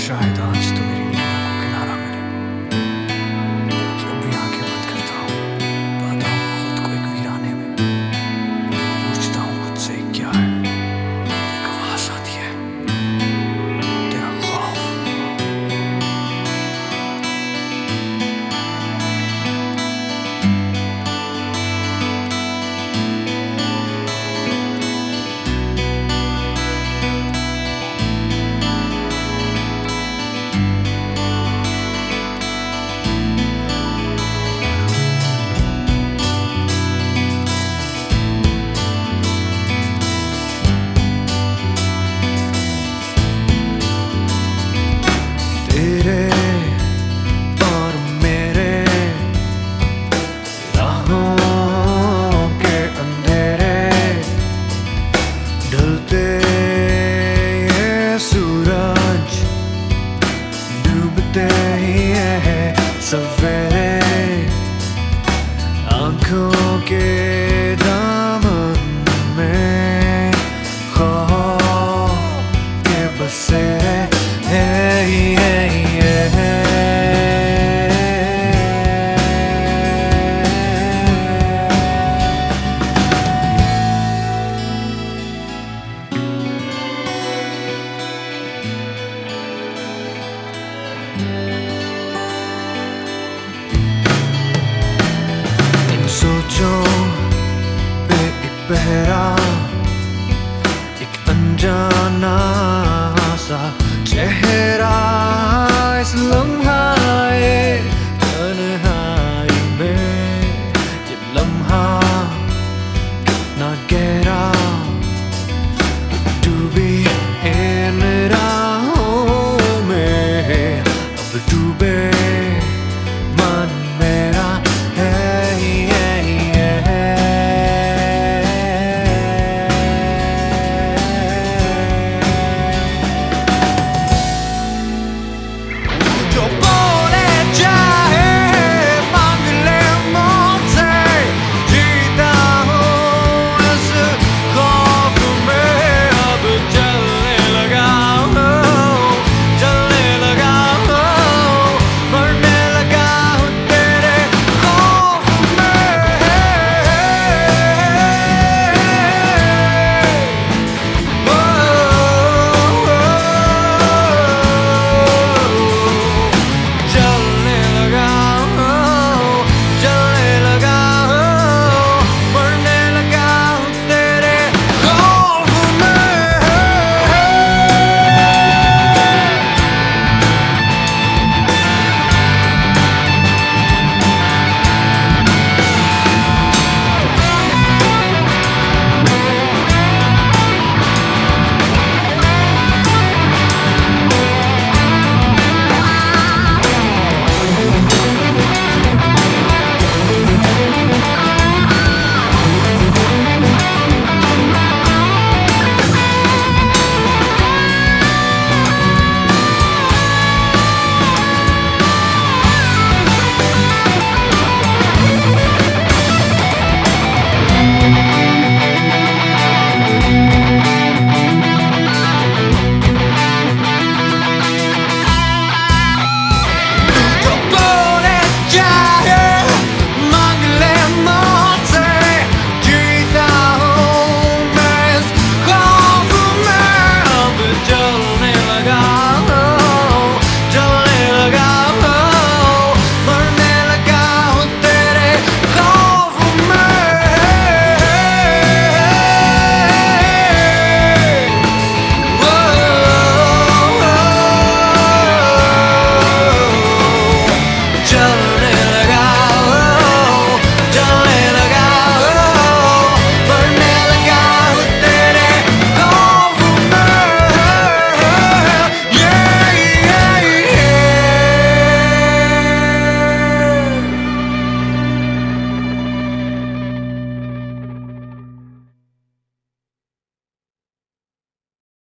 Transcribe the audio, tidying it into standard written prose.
शायद आज तो मेरी नींदों को किनारा मिले। जब भी आंखें बंद करता हूँ, पाता हूँ खुद को एक वीराने में। पूछता हूँ खुद से क्या है, एक आवाज आती है, तेरा ख्वाब। तेरे और मेरे राहों के अंधेरे, ढलते ये सूरज, डूबते ही ये सवेरे, आंखों के दामन में खौफ के बसेरे। Hey,